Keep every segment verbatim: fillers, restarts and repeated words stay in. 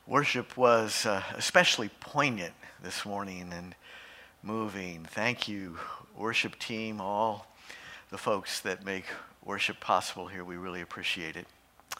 Worship was uh, especially poignant this morning and moving. Thank you, worship team, all the folks that make worship possible here. We really appreciate it.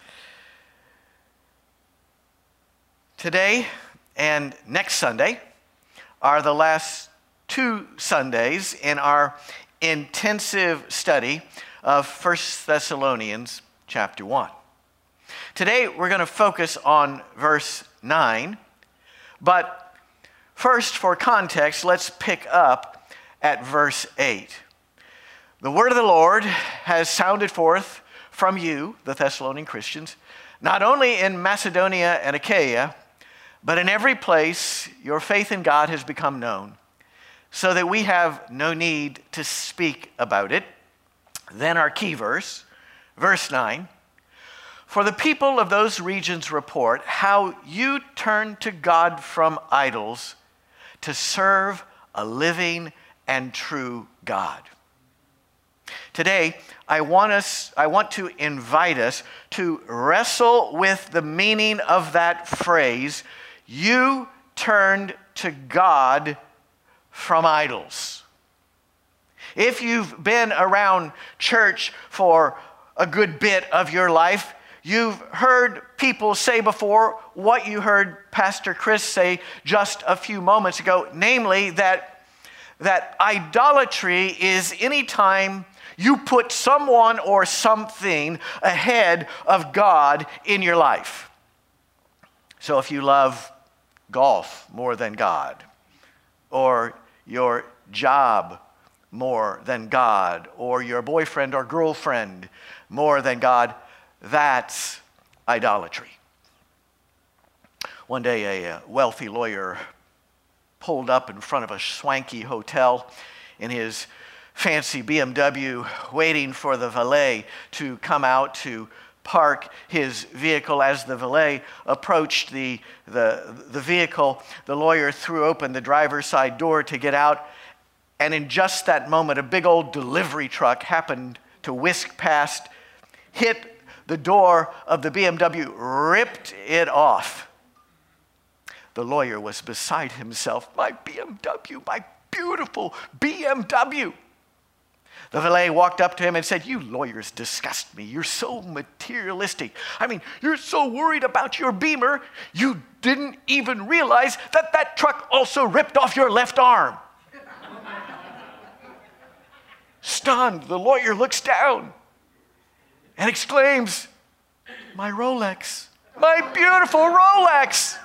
Today and next Sunday are the last two Sundays in our intensive study of First Thessalonians chapter one. Today we're going to focus on verse nine, but first, for context, let's pick up at verse eight. The word of the Lord has sounded forth from you, the Thessalonian Christians, not only in Macedonia and Achaia, but in every place your faith in God has become known, so that we have no need to speak about it. Then our key verse, verse nine. For the people of those regions report how you turned to God from idols to serve a living and true God. Today, I want us, I want to invite us to wrestle with the meaning of that phrase, you turned to God from idols. If you've been around church for a good bit of your life, you've heard people say before what you heard Pastor Chris say just a few moments ago, namely that, that idolatry is any time you put someone or something ahead of God in your life. So if you love golf more than God, or your job more than God, or your boyfriend or girlfriend more than God, that's idolatry. One day, a wealthy lawyer pulled up in front of a swanky hotel in his fancy B M W, waiting for the valet to come out to park his vehicle. As the valet approached the, the, the vehicle, the lawyer threw open the driver's side door to get out, and in just that moment, a big old delivery truck happened to whisk past, hit the door of the B M W, ripped it off. The lawyer was beside himself. My B M W, my beautiful B M W. The valet walked up to him and said, you lawyers disgust me. You're so materialistic. I mean, you're so worried about your Beamer, you didn't even realize that that truck also ripped off your left arm. Stunned, the lawyer looks down and exclaims, my Rolex, my beautiful Rolex.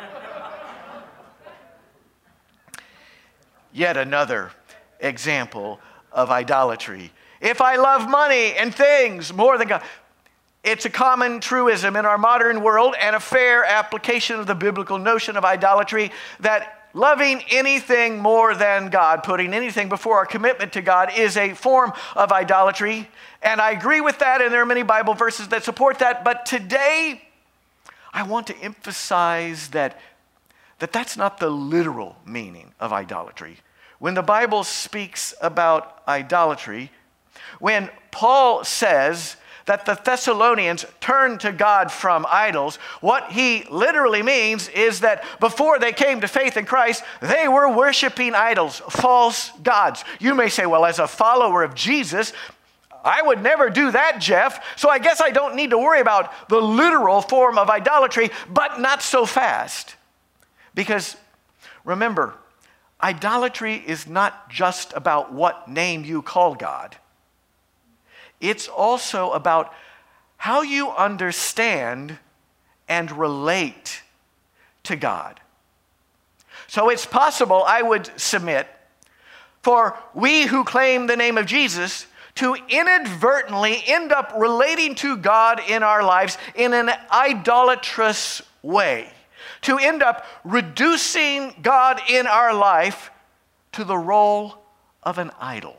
Yet another example of idolatry. If I love money and things more than God, it's a common truism in our modern world and a fair application of the biblical notion of idolatry that loving anything more than God, putting anything before our commitment to God, is a form of idolatry. And I agree with that, and there are many Bible verses that support that. But today, I want to emphasize that, that that's not the literal meaning of idolatry. When the Bible speaks about idolatry, when Paul says that the Thessalonians turned to God from idols, what he literally means is that before they came to faith in Christ, they were worshiping idols, false gods. You may say, well, as a follower of Jesus, I would never do that, Jeff, so I guess I don't need to worry about the literal form of idolatry, but not so fast. Because remember, idolatry is not just about what name you call God. It's also about how you understand and relate to God. So it's possible, I would submit, for we who claim the name of Jesus to inadvertently end up relating to God in our lives in an idolatrous way, to end up reducing God in our life to the role of an idol.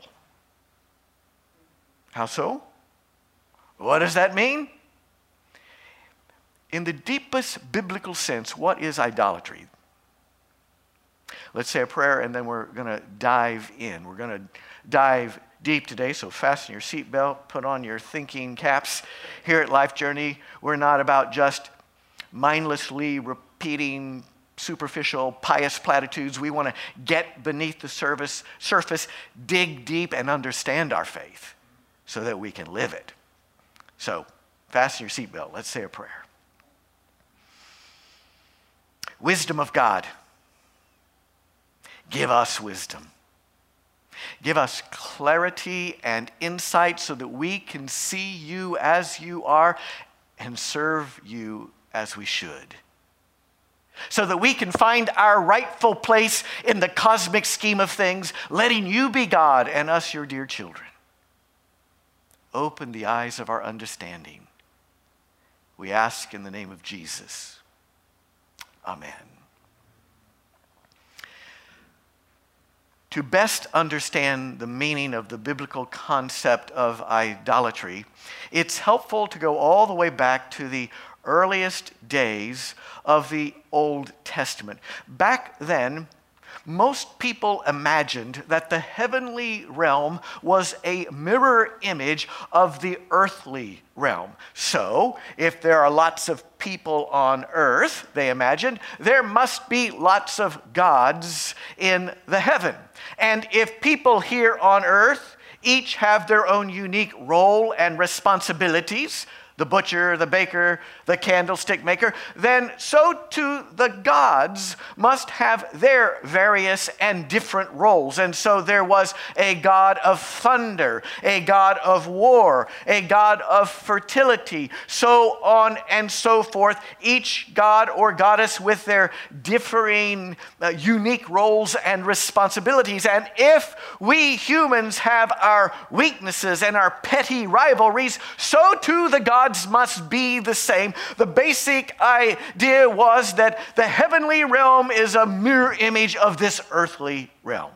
How so? What does that mean? In the deepest biblical sense, what is idolatry? Let's say a prayer and then we're going to dive in. We're going to dive deep today, so fasten your seatbelt, put on your thinking caps. Here at Life Journey, we're not about just mindlessly re- repeating superficial, pious platitudes. We want to get beneath the surface, surface, dig deep, and understand our faith so that we can live it. So, fasten your seatbelt. Let's say a prayer. Wisdom of God, give us wisdom. Give us clarity and insight so that we can see you as you are and serve you as we should. So that we can find our rightful place in the cosmic scheme of things, letting you be God and us your dear children. Open the eyes of our understanding. We ask in the name of Jesus. Amen. To best understand the meaning of the biblical concept of idolatry, it's helpful to go all the way back to the earliest days of the Old Testament. Back then, most people imagined that the heavenly realm was a mirror image of the earthly realm. So, if there are lots of people on earth, they imagined, there must be lots of gods in the heaven. And if people here on earth each have their own unique role and responsibilities, the butcher, the baker, the candlestick maker, then so too the gods must have their various and different roles. And so there was a god of thunder, a god of war, a god of fertility, so on and so forth, each god or goddess with their differing uh, unique roles and responsibilities. And if we humans have our weaknesses and our petty rivalries, so too the gods must be the same. The basic idea was that the heavenly realm is a mirror image of this earthly realm.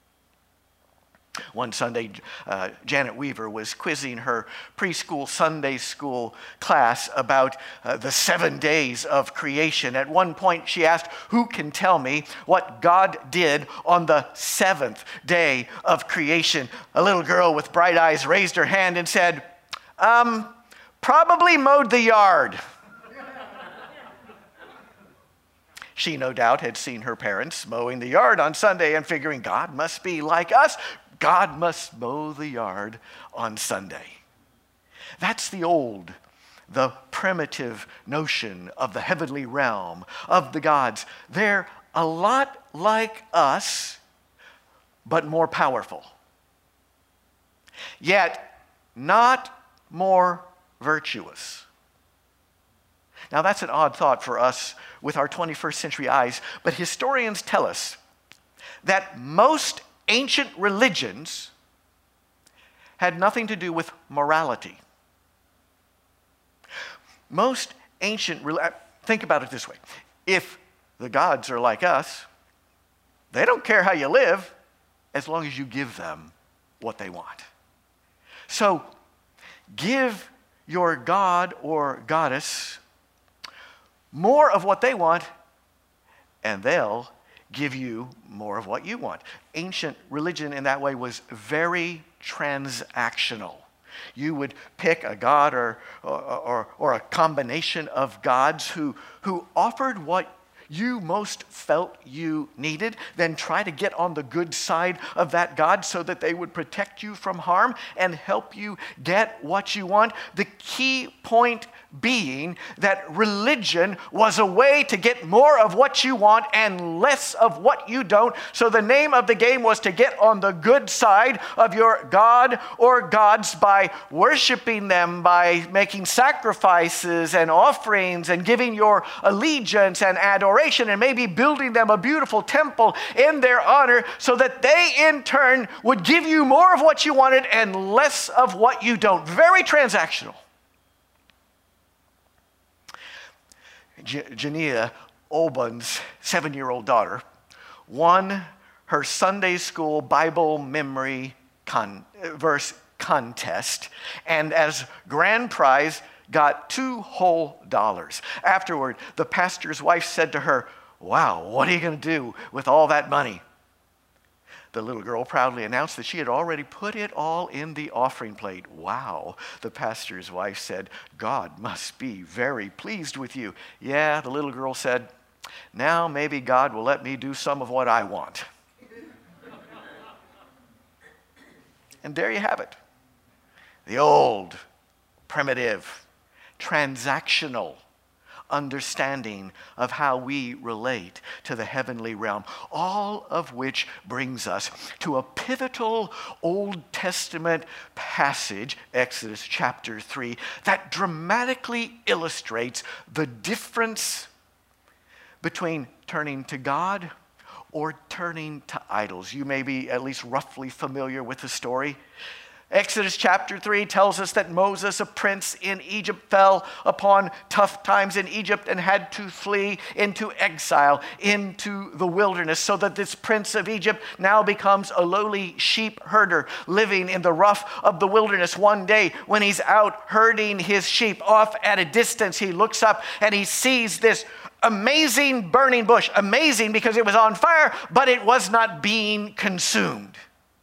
One Sunday, uh, Janet Weaver was quizzing her preschool Sunday school class about uh, the seven days of creation. At one point, she asked, "Who can tell me what God did on the seventh day of creation?" A little girl with bright eyes raised her hand and said, um, Probably mowed the yard. She no doubt had seen her parents mowing the yard on Sunday and figuring God must be like us. God must mow the yard on Sunday. That's the old, the primitive notion of the heavenly realm, of the gods. They're a lot like us, but more powerful. Yet not more virtuous. Now that's an odd thought for us with our twenty-first century eyes, but historians tell us that most ancient religions had nothing to do with morality. Most ancient, think about it this way. If the gods are like us, they don't care how you live as long as you give them what they want. So give your god or goddess more of what they want, and they'll give you more of what you want. Ancient religion in that way was very transactional. You would pick a god or, or, or, or a combination of gods who, who offered what you most felt you needed, then try to get on the good side of that God so that they would protect you from harm and help you get what you want. The key point being that religion was a way to get more of what you want and less of what you don't. So the name of the game was to get on the good side of your God or gods by worshiping them, by making sacrifices and offerings and giving your allegiance and adoration, and maybe building them a beautiful temple in their honor so that they in turn would give you more of what you wanted and less of what you don't. Very transactional. Jania Olbun's seven-year-old daughter won her Sunday school Bible memory con- verse contest, and as grand prize got two whole dollars. Afterward, the pastor's wife said to her, "Wow, what are you going to do with all that money?" The little girl proudly announced that she had already put it all in the offering plate. "Wow," the pastor's wife said, "God must be very pleased with you." "Yeah," the little girl said, Now maybe God will let me do some of what I want. And there you have it. The old, primitive, transactional understanding of how we relate to the heavenly realm, all of which brings us to a pivotal Old Testament passage, Exodus chapter three, that dramatically illustrates the difference between turning to God or turning to idols. You may be at least roughly familiar with the story. Exodus chapter three tells us that Moses, a prince in Egypt, fell upon tough times in Egypt and had to flee into exile, into the wilderness, so that this prince of Egypt now becomes a lowly sheep herder living in the rough of the wilderness. One day when he's out herding his sheep, off at a distance, he looks up and he sees this amazing burning bush. Amazing because it was on fire, but it was not being consumed.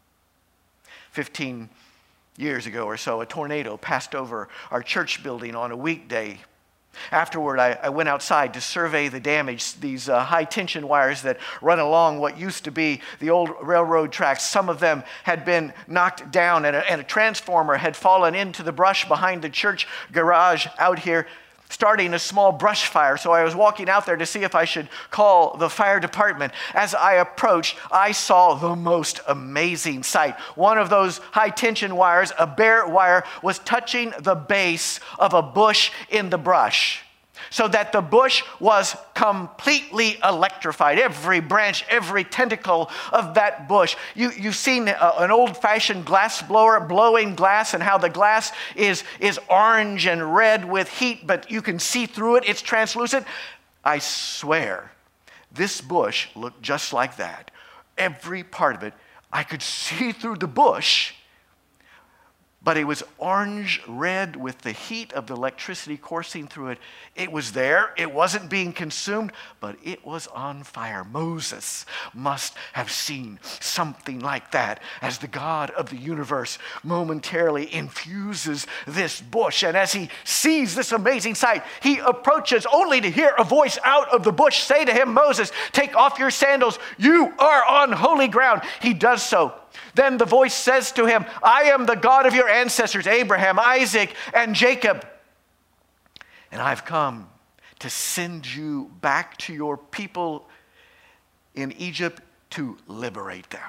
Fifteen years ago or so, a tornado passed over our church building on a weekday. Afterward, I, I went outside to survey the damage. These uh, high-tension wires that run along what used to be the old railroad tracks, some of them had been knocked down, and a, and a transformer had fallen into the brush behind the church garage out here, starting a small brush fire. So I was walking out there to see if I should call the fire department. As I approached, I saw the most amazing sight. One of those high tension wires, a bare wire, was touching the base of a bush in the brush, so that the bush was completely electrified. Every branch, every tentacle of that bush. You, you've seen a, an old-fashioned glass blower blowing glass, and how the glass is, is orange and red with heat, but you can see through it. It's translucent. I swear, this bush looked just like that. Every part of it, I could see through the bush, but it was orange red with the heat of the electricity coursing through it. It was there. It wasn't being consumed, but it was on fire. Moses must have seen something like that as the God of the universe momentarily infuses this bush. And as he sees this amazing sight, he approaches only to hear a voice out of the bush say to him, "Moses, take off your sandals. You are on holy ground." He does so. Then the voice says to him, "I am the God of your ancestors, Abraham, Isaac, and Jacob. And I've come to send you back to your people in Egypt to liberate them."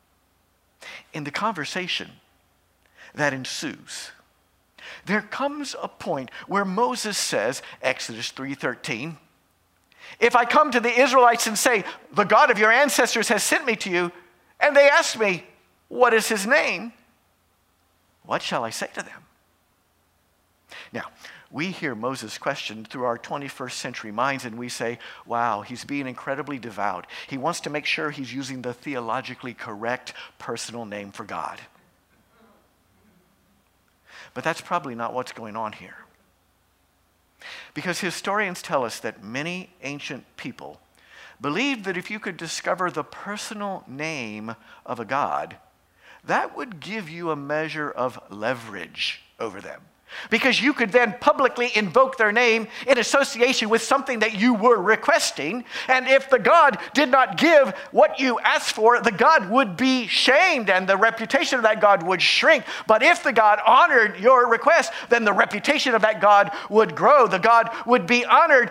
In the conversation that ensues, there comes a point where Moses says, Exodus three thirteen, "If I come to the Israelites and say, 'The God of your ancestors has sent me to you,' and they ask me, 'What is his name?' what shall I say to them?'" Now, we hear Moses' question through our twenty-first century minds, and we say, wow, he's being incredibly devout. He wants to make sure he's using the theologically correct personal name for God. But that's probably not what's going on here. Because historians tell us that many ancient people believed that if you could discover the personal name of a god, that would give you a measure of leverage over them. Because you could then publicly invoke their name in association with something that you were requesting. And if the god did not give what you asked for, the god would be shamed and the reputation of that god would shrink. But if the god honored your request, then the reputation of that god would grow. The god would be honored.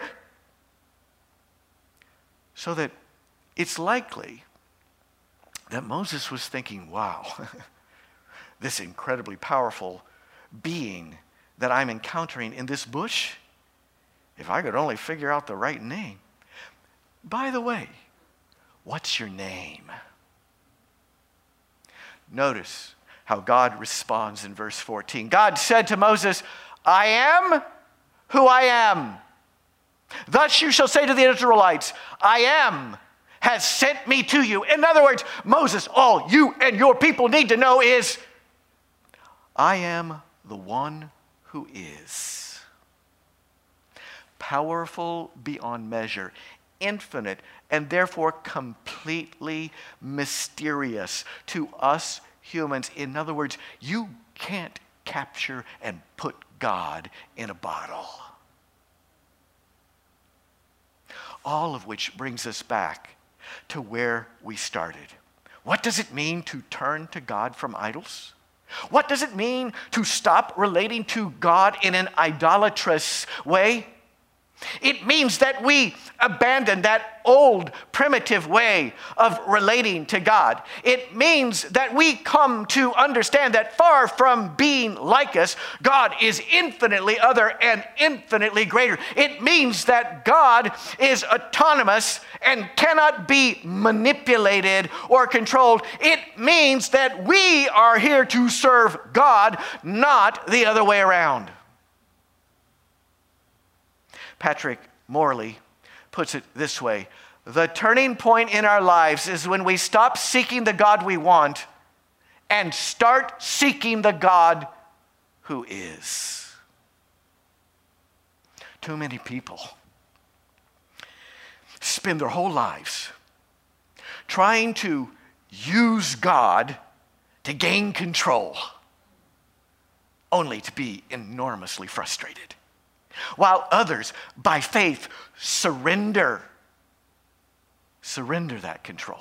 So that it's likely that Moses was thinking, wow, this incredibly powerful being that I'm encountering in this bush, if I could only figure out the right name. By the way, what's your name? Notice how God responds in verse fourteen. God said to Moses, "I am who I am. Thus you shall say to the Israelites, 'I am has sent me to you.'" In other words, Moses, all you and your people need to know is, I am the one who is. Powerful beyond measure, infinite, and therefore completely mysterious to us humans. In other words, you can't capture and put God in a bottle. all of which brings us back to where we started. What does it mean to turn to God from idols? What does it mean to stop relating to God in an idolatrous way? It means that we abandon that old primitive way of relating to God. It means that we come to understand that far from being like us, God is infinitely other and infinitely greater. It means that God is autonomous and cannot be manipulated or controlled. It means that we are here to serve God, not the other way around. Patrick Morley puts it this way: the turning point in our lives is when we stop seeking the God we want and start seeking the God who is. Too many people spend their whole lives trying to use God to gain control, only to be enormously frustrated. While others, by faith, surrender, surrender that control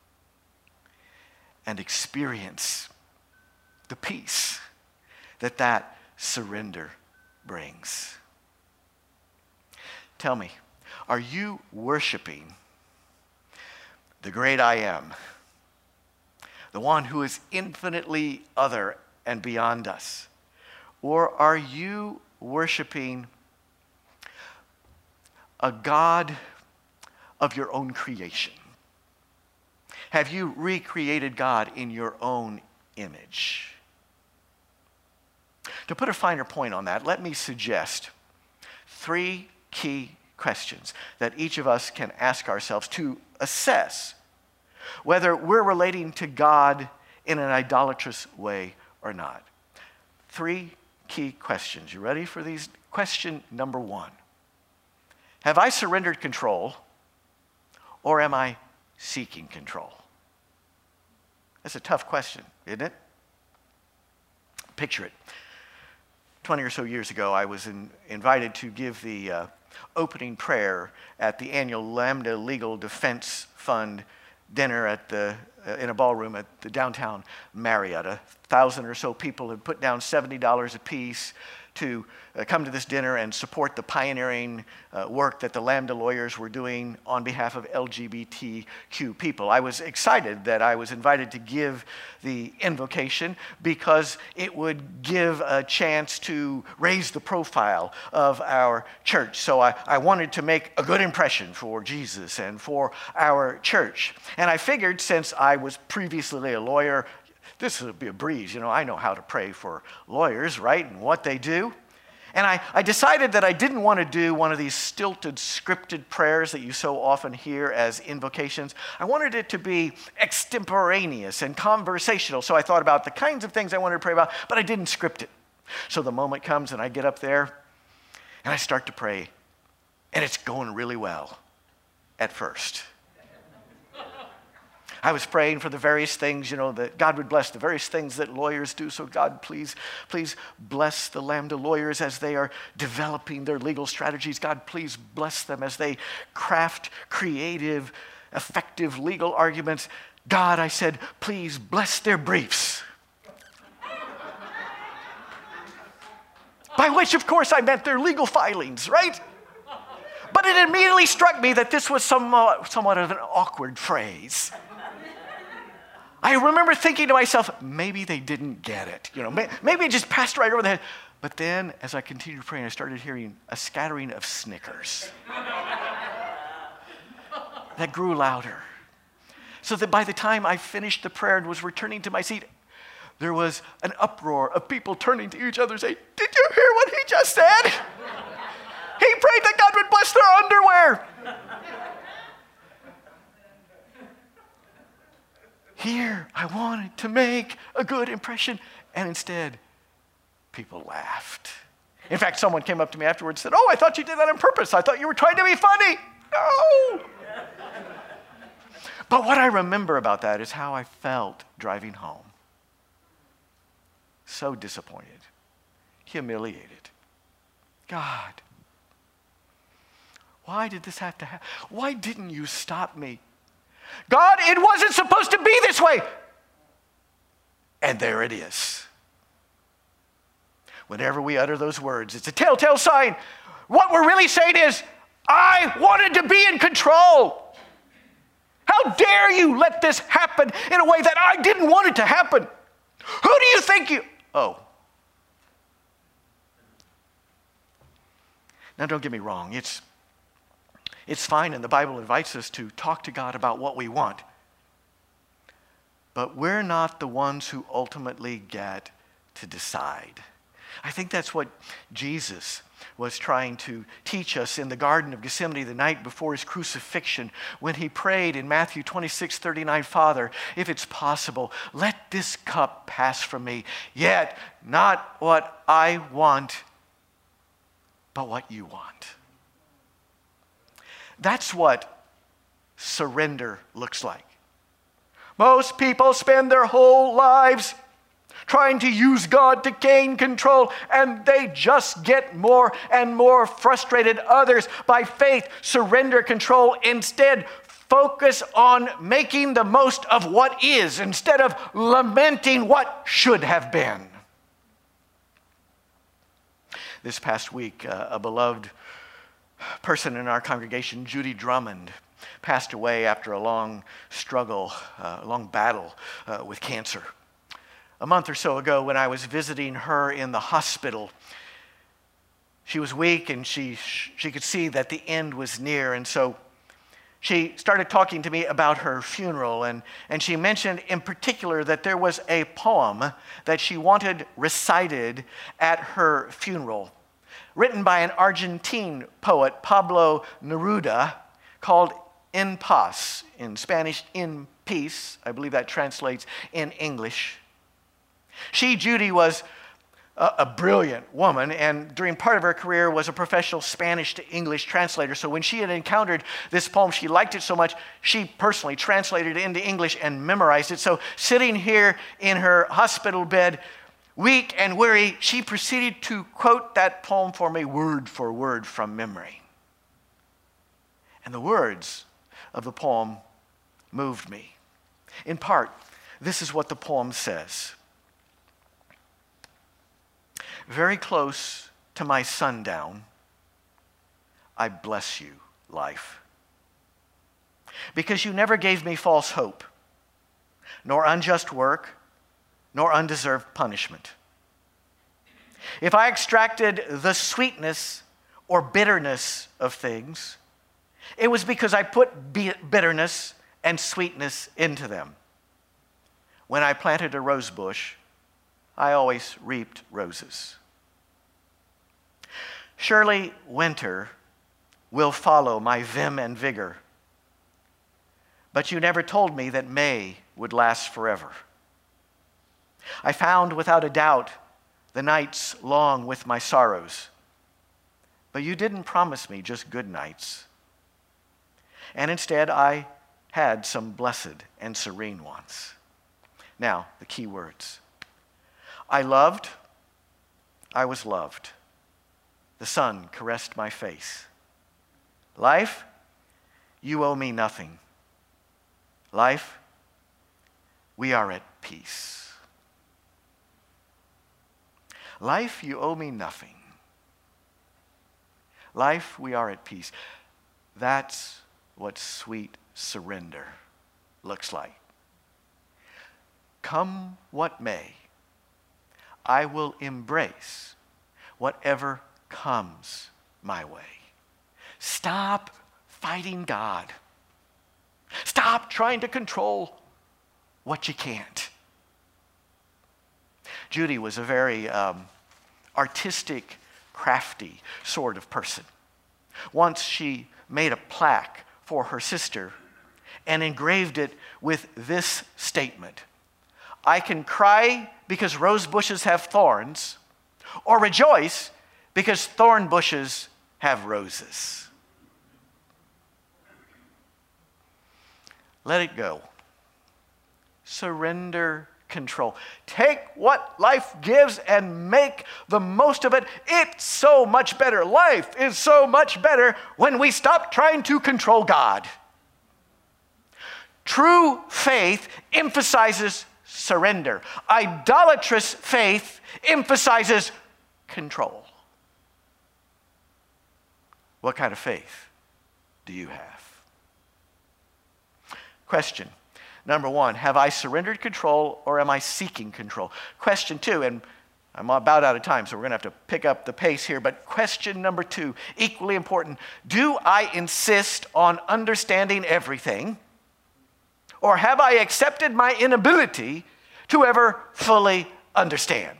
and experience the peace that that surrender brings. Tell me, are you worshiping the great I Am, the one who is infinitely other and beyond us? Or are you worshiping a God of your own creation? Have you recreated God in your own image? To put a finer point on that, let me suggest three key questions that each of us can ask ourselves to assess whether we're relating to God in an idolatrous way or not. Three key questions. You ready for these? Question number one: have I surrendered control, or am I seeking control? That's a tough question, isn't it? Picture it. twenty or so years ago, I was in, invited to give the uh, opening prayer at the annual Lambda Legal Defense Fund dinner at the uh, in a ballroom at the downtown Marriott. A thousand or so people had put down seventy dollars apiece to uh, come to this dinner and support the pioneering uh, work that the Lambda lawyers were doing on behalf of L G B T Q people. I was excited that I was invited to give the invocation because it would give a chance to raise the profile of our church. So I, I wanted to make a good impression for Jesus and for our church. And I figured, since I was previously a lawyer, this would be a breeze. You know, I know how to pray for lawyers, right, and what they do. And I, I decided that I didn't want to do one of these stilted, scripted prayers that you so often hear as invocations. I wanted it to be extemporaneous and conversational. So I thought about the kinds of things I wanted to pray about, but I didn't script it. So the moment comes and I get up there and I start to pray, and it's going really well at first. I was praying for the various things, you know, that God would bless the various things that lawyers do. So God, please, please bless the Lambda lawyers as they are developing their legal strategies. God, please bless them as they craft creative, effective legal arguments. God, I said, please bless their briefs. By which, of course, I meant their legal filings, right? But it immediately struck me that this was somewhat, somewhat of an awkward phrase. I remember thinking to myself, maybe they didn't get it. You know, maybe it just passed right over the head. But then, as I continued praying, I started hearing a scattering of snickers that grew louder. So that by the time I finished the prayer and was returning to my seat, there was an uproar of people turning to each other saying, "Did you hear what he just said? He prayed that God would bless their underwear." Here, I wanted to make a good impression, and instead, people laughed. In fact, someone came up to me afterwards and said, "Oh, I thought you did that on purpose. I thought you were trying to be funny." No! But what I remember about that is how I felt driving home. So disappointed, humiliated. God, Why did this have to happen? Why didn't you stop me? God, it wasn't supposed to be this way. And there it is. Whenever we utter those words, it's a telltale sign. What we're really saying is, I wanted to be in control. How dare you let this happen in a way that I didn't want it to happen? Who do you think you... Oh. Now, don't get me wrong. It's, it's fine, and the Bible invites us to talk to God about what we want. But we're not the ones who ultimately get to decide. I think that's what Jesus was trying to teach us in the Garden of Gethsemane the night before his crucifixion when he prayed in Matthew twenty-six thirty-nine, Father, if it's possible, let this cup pass from me, yet not what I want, but what you want. That's what surrender looks like. Most people spend their whole lives trying to use God to gain control, and they just get more and more frustrated. Others, by faith, surrender control. Instead, focus on making the most of what is instead of lamenting what should have been. This past week, uh, a beloved person in our congregation, Judy Drummond, passed away after a long struggle, uh, a long battle uh, with cancer. A month or so ago, when I was visiting her in the hospital, she was weak and she, she could see that the end was near. And so she started talking to me about her funeral. And, and she mentioned in particular that there was a poem that she wanted recited at her funeral, written by an Argentine poet, Pablo Neruda, called En Paz, in Spanish, in peace. I believe that translates in English. She, Judy, was a, a brilliant woman, and during part of her career was a professional Spanish to English translator. So when she had encountered this poem, she liked it so much, she personally translated it into English and memorized it. So sitting here in her hospital bed, weak and weary, she proceeded to quote that poem for me word for word from memory. And the words of the poem moved me. In part, this is what the poem says. Very close to my sundown, I bless you, life. Because you never gave me false hope, nor unjust work, nor undeserved punishment. If I extracted the sweetness or bitterness of things, it was because I put bitterness and sweetness into them. When I planted a rose bush, I always reaped roses. Surely winter will follow my vim and vigor, but you never told me that May would last forever. I found without a doubt the nights long with my sorrows, but you didn't promise me just good nights. And instead, I had some blessed and serene ones. Now, the key words. I loved, I was loved. The sun caressed my face. Life, you owe me nothing. Life, we are at peace. Life, you owe me nothing. Life, we are at peace. That's what sweet surrender looks like. Come what may, I will embrace whatever comes my way. Stop fighting God. Stop trying to control what you can't. Judy was a very um, artistic, crafty sort of person. Once she made a plaque for her sister and engraved it with this statement: I can cry because rose bushes have thorns, or rejoice because thorn bushes have roses. Let it go. Surrender control. Take what life gives and make the most of it. It's so much better. Life is so much better when we stop trying to control God. True faith emphasizes surrender. Idolatrous faith emphasizes control. What kind of faith do you have? Question number one, have I surrendered control or am I seeking control? Question two, and I'm about out of time, so we're going to have to pick up the pace here, but question number two, equally important, do I insist on understanding everything, or have I accepted my inability to ever fully understand?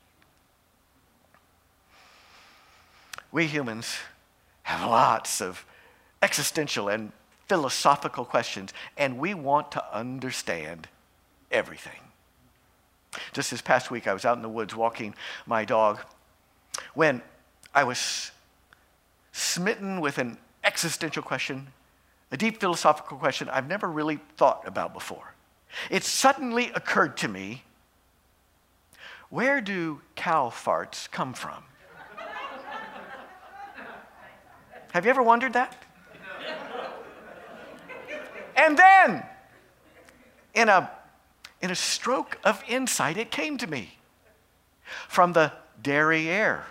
We humans have lots of existential and philosophical questions, and we want to understand everything. Just this past week, I was out in the woods walking my dog when I was smitten with an existential question, a deep philosophical question I've never really thought about before. It suddenly occurred to me, where do cow farts come from? Have you ever wondered that? And then, in a, in a stroke of insight, it came to me from the derriere.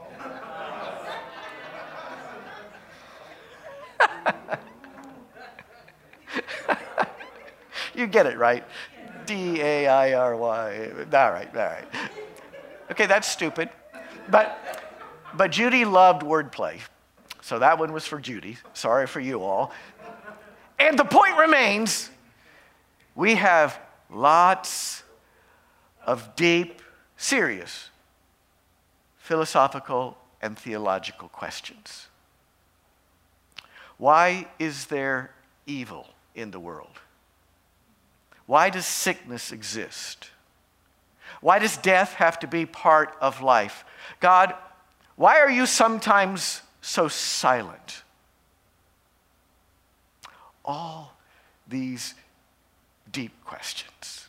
You get it, right? D A I R Y. All right, all right. Okay, that's stupid. But, but Judy loved wordplay. So that one was for Judy. Sorry for you all. And the point remains, we have lots of deep, serious, philosophical and theological questions. Why is there evil in the world? Why does sickness exist? Why does death have to be part of life? God, why are you sometimes so silent? All these deep questions.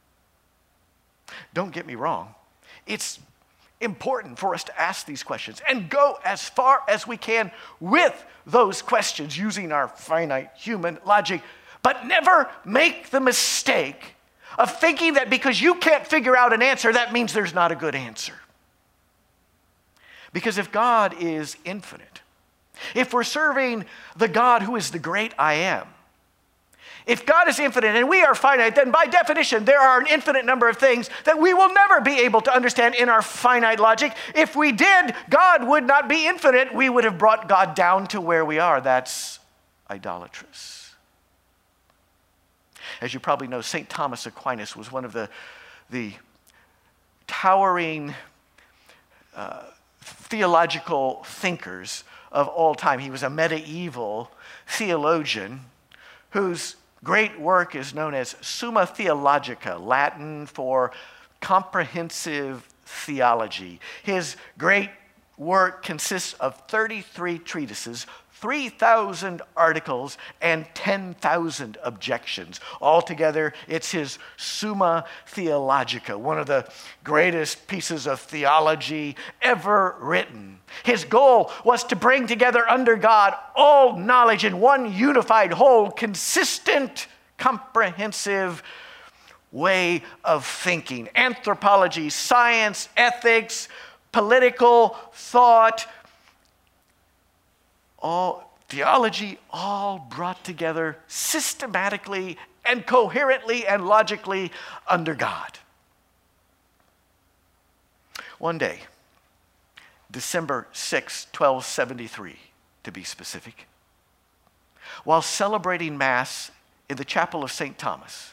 Don't get me wrong. It's important for us to ask these questions and go as far as we can with those questions using our finite human logic, but never make the mistake of thinking that because you can't figure out an answer, that means there's not a good answer. Because if God is infinite, if we're serving the God who is the great I am, if God is infinite and we are finite, then by definition, there are an infinite number of things that we will never be able to understand in our finite logic. If we did, God would not be infinite. We would have brought God down to where we are. That's idolatrous. As you probably know, Saint Thomas Aquinas was one of the, the towering uh, theological thinkers of all time. He was a medieval theologian whose great work is known as Summa Theologica, Latin for comprehensive theology. His great work consists of thirty-three treatises, three thousand articles, and ten thousand objections. Altogether, it's his Summa Theologica, one of the greatest pieces of theology ever written. His goal was to bring together under God all knowledge in one unified whole, consistent, comprehensive way of thinking. Anthropology, science, ethics, political thought, all theology, all brought together systematically and coherently and logically under God. One day, December sixth, twelve seventy-three, to be specific, while celebrating Mass in the chapel of Saint Thomas,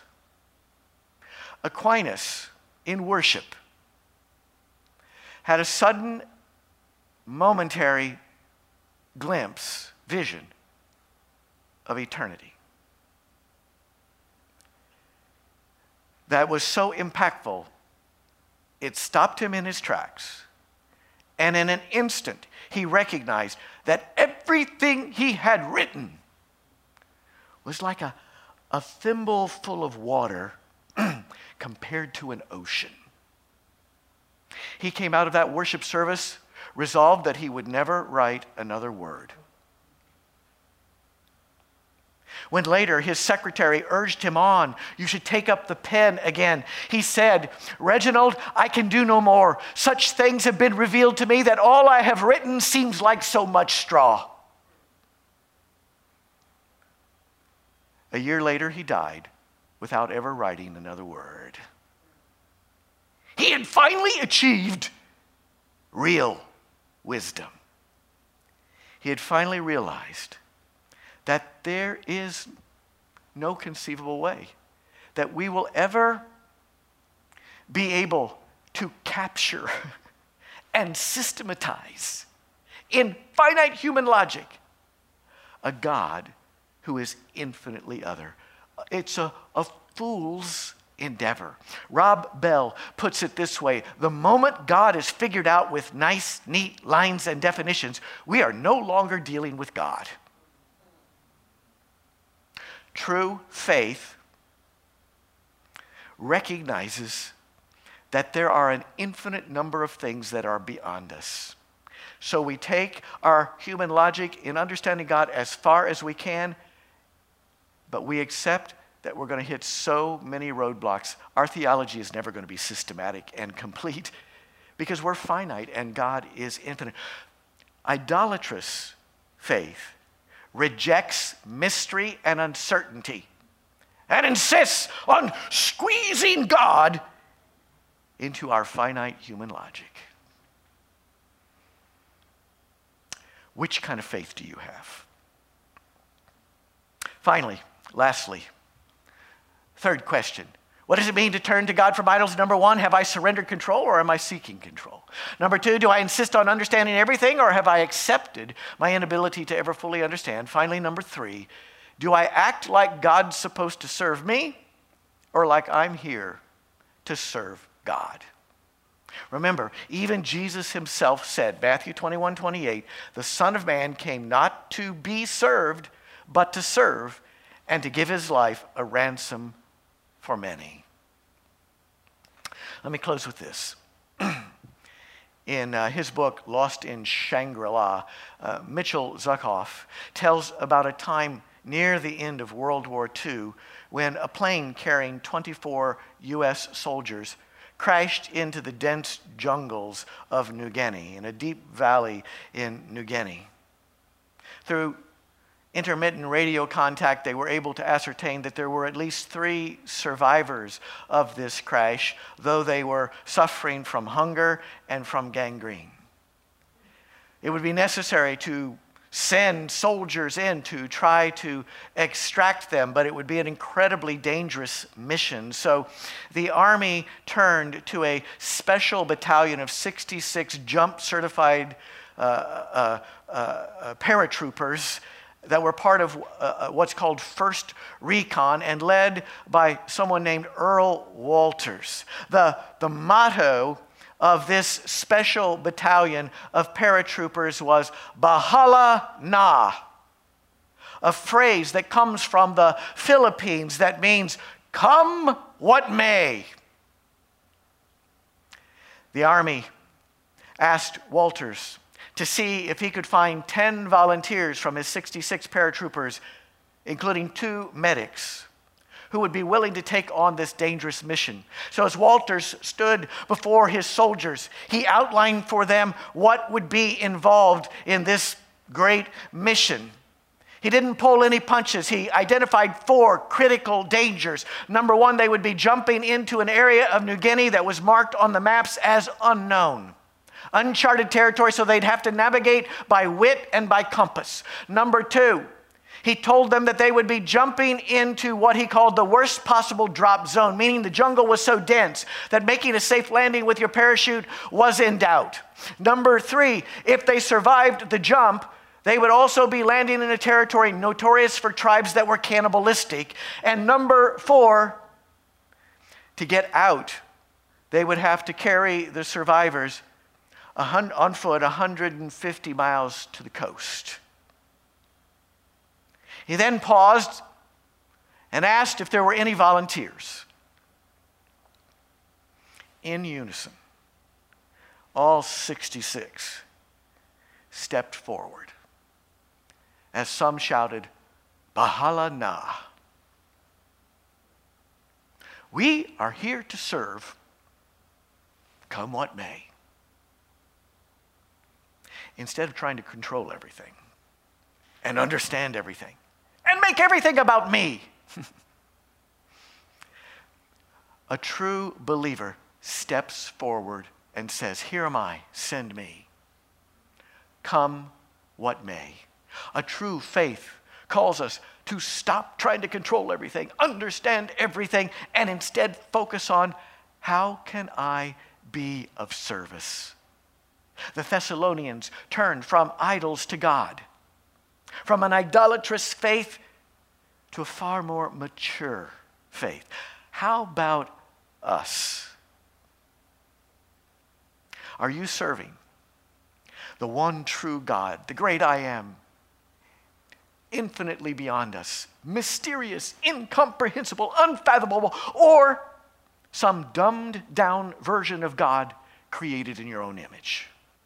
Aquinas, in worship, had a sudden, momentary glimpse, vision of eternity that was so impactful, it stopped him in his tracks. And in an instant, he recognized that everything he had written was like a, a thimble full of water compared to an ocean. He came out of that worship service resolved that he would never write another word. When later his secretary urged him on, you should take up the pen again, he said, Reginald, I can do no more. Such things have been revealed to me that all I have written seems like so much straw. A year later, he died without ever writing another word. He had finally achieved real wisdom. He had finally realized that there is no conceivable way that we will ever be able to capture and systematize in finite human logic a God who is infinitely other. It's a, a fool's endeavor. Rob Bell puts it this way: the moment God is figured out with nice, neat lines and definitions, we are no longer dealing with God. True faith recognizes that there are an infinite number of things that are beyond us. So we take our human logic in understanding God as far as we can, but we accept that we're going to hit so many roadblocks. Our theology is never going to be systematic and complete because we're finite and God is infinite. Idolatrous faith rejects mystery and uncertainty and insists on squeezing God into our finite human logic. Which kind of faith do you have? Finally, lastly, third question. What does it mean to turn to God from idols? Number one, have I surrendered control or am I seeking control? Number two, do I insist on understanding everything or have I accepted my inability to ever fully understand? Finally, number three, do I act like God's supposed to serve me or like I'm here to serve God? Remember, even Jesus himself said, Matthew twenty-one twenty-eight, the Son of Man came not to be served, but to serve and to give his life a ransom for many. Let me close with this. In uh, his book, Lost in Shangri-La, uh, Mitchell Zuckoff tells about a time near the end of World War Two when a plane carrying twenty-four U S soldiers crashed into the dense jungles of New Guinea, in a deep valley in New Guinea. Through intermittent radio contact, they were able to ascertain that there were at least three survivors of this crash, though they were suffering from hunger and from gangrene. It would be necessary to send soldiers in to try to extract them, but it would be an incredibly dangerous mission. So the Army turned to a special battalion of sixty-six jump-certified uh, uh, uh, uh, paratroopers that were part of uh, what's called First Recon and led by someone named Earl Walters. The, the motto of this special battalion of paratroopers was Bahala Na, a phrase that comes from the Philippines that means, come what may. The Army asked Walters to see if he could find ten volunteers from his sixty-six paratroopers, including two medics, who would be willing to take on this dangerous mission. So as Walters stood before his soldiers, he outlined for them what would be involved in this great mission. He didn't pull any punches. He identified four critical dangers. Number one, they would be jumping into an area of New Guinea that was marked on the maps as unknown. Uncharted territory, so they'd have to navigate by wit and by compass. Number two, he told them that they would be jumping into what he called the worst possible drop zone, meaning the jungle was so dense that making a safe landing with your parachute was in doubt. Number three, if they survived the jump, they would also be landing in a territory notorious for tribes that were cannibalistic. And number four, to get out, they would have to carry the survivors on foot one hundred fifty miles to the coast. He then paused and asked if there were any volunteers. in unison, all sixty-six stepped forward as some shouted, Bahala Na. We are here to serve, come what may. Instead of trying to control everything and understand everything and make everything about me, a true believer steps forward and says, here am I, send me. Come what may. A true faith calls us to stop trying to control everything, understand everything, and instead focus on how can I be of service. The Thessalonians turned from idols to God, from an idolatrous faith to a far more mature faith. How about us? Are you serving the one true God, the great I am, infinitely beyond us, mysterious, incomprehensible, unfathomable, or some dumbed down version of God created in your own image?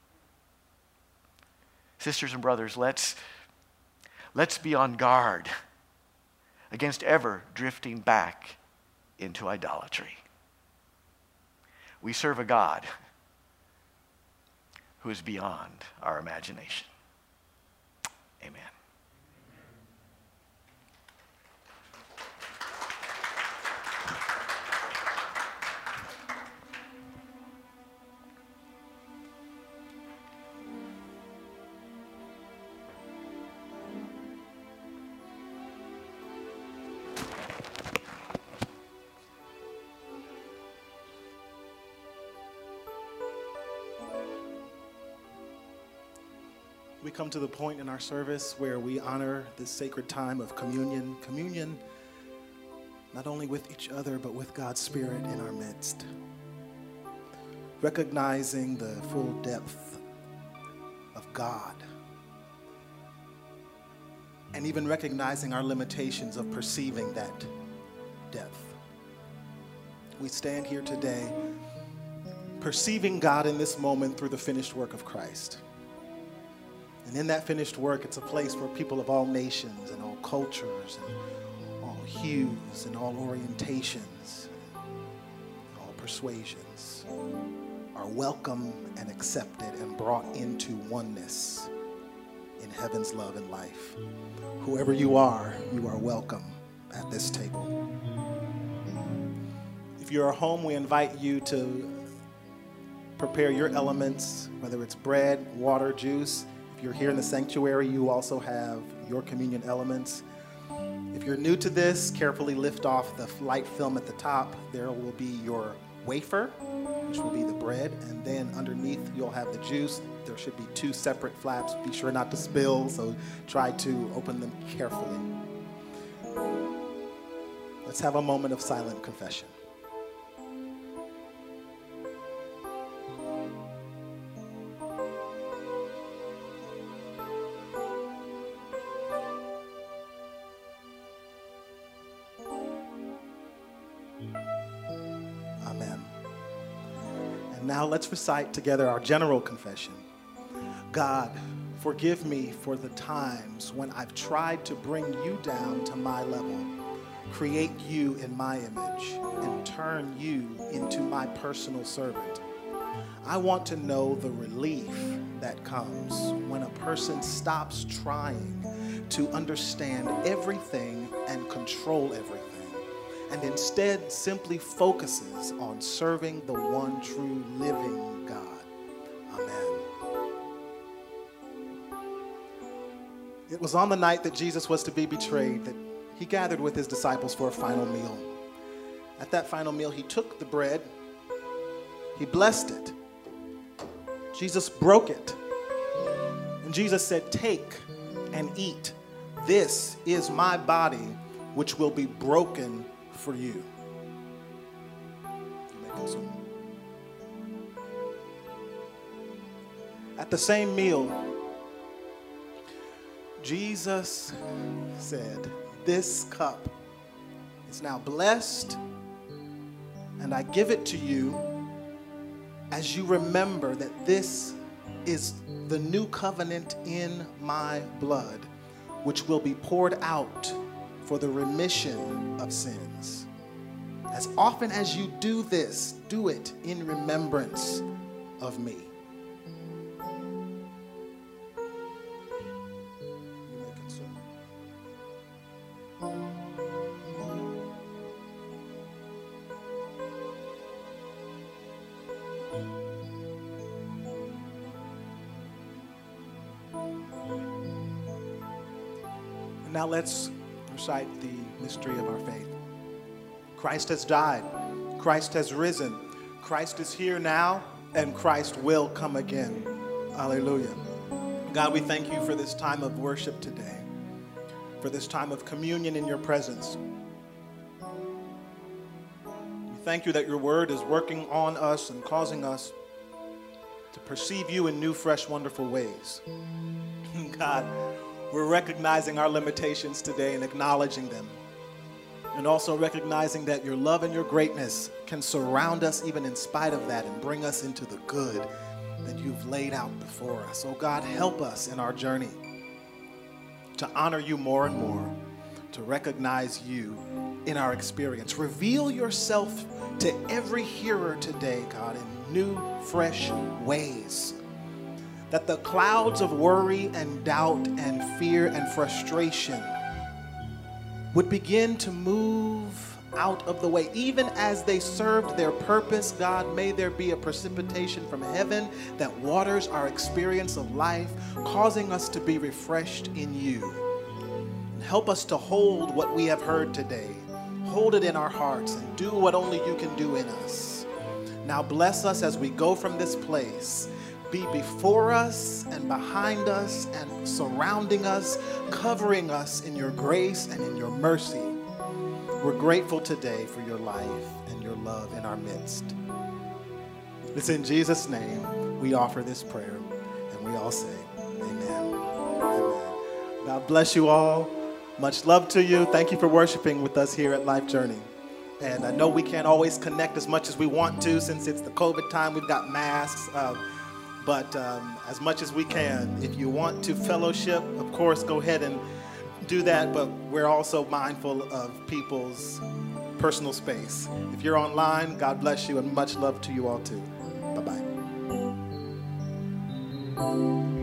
Sisters and brothers, let's, let's be on guard against ever drifting back into idolatry. We serve a God who is beyond our imagination. Amen. We come to the point in our service where we honor this sacred time of communion. Communion, not only with each other, but with God's Spirit in our midst. Recognizing the full depth of God. And even recognizing our limitations of perceiving that depth. We stand here today perceiving God in this moment through the finished work of Christ. And in that finished work, it's a place where people of all nations and all cultures and all hues and all orientations, all persuasions are welcome and accepted and brought into oneness in heaven's love and life. Whoever you are, you are welcome at this table. If you're at home, we invite you to prepare your elements, whether it's bread, water, juice. If you're here in the sanctuary, you also have your communion elements. If you're new to this, carefully lift off the light film at the top. There will be your wafer, which will be the bread, and then underneath you'll have the juice. There should be two separate flaps. Be sure not to spill, so try to open them carefully. Let's have a moment of silent confession. Now let's recite together our general confession. God, forgive me for the times when I've tried to bring you down to my level, create you in my image, and turn you into my personal servant. I want to know the relief that comes when a person stops trying to understand everything and control everything, and instead simply focuses on serving the one true living God. Amen. It was on the night that Jesus was to be betrayed that he gathered with his disciples for a final meal. At that final meal, he took the bread, he blessed it, Jesus broke it, and Jesus said, "Take and eat. This is my body, which will be broken for you." You may consume. At the same meal, Jesus said, "This cup is now blessed, and I give it to you as you remember that this is the new covenant in my blood, which will be poured out for the remission of sins. As often as you do this, do it in remembrance of me. You may consume. And now let's recite the mystery of our faith. Christ has died. Christ has risen. Christ is here now, and Christ will come again. Hallelujah. God, we thank you for this time of worship today, for this time of communion in your presence. We thank you that your word is working on us and causing us to perceive you in new, fresh, wonderful ways. God, we're recognizing our limitations today and acknowledging them. And also recognizing that your love and your greatness can surround us even in spite of that and bring us into the good that you've laid out before us. Oh God, help us in our journey to honor you more and more, to recognize you in our experience. Reveal yourself to every hearer today, God, in new, fresh ways. That the clouds of worry and doubt and fear and frustration would begin to move out of the way. Even as they served their purpose, God, may there be a precipitation from heaven that waters our experience of life, causing us to be refreshed in you. And help us to hold what we have heard today. Hold it in our hearts and do what only you can do in us. Now bless us as we go from this place. Be before us and behind us and surrounding us, covering us in your grace and in your mercy. We're grateful today for your life and your love in our midst. It's in Jesus' name we offer this prayer, and we all say, amen. Amen. God bless you all. Much love to you. Thank you for worshiping with us here at Life Journey. And I know we can't always connect as much as we want to since it's the COVID time. We've got masks. Uh, But um, as much as we can, if you want to fellowship, of course, go ahead and do that. But we're also mindful of people's personal space. If you're online, God bless you and much love to you all too. Bye-bye.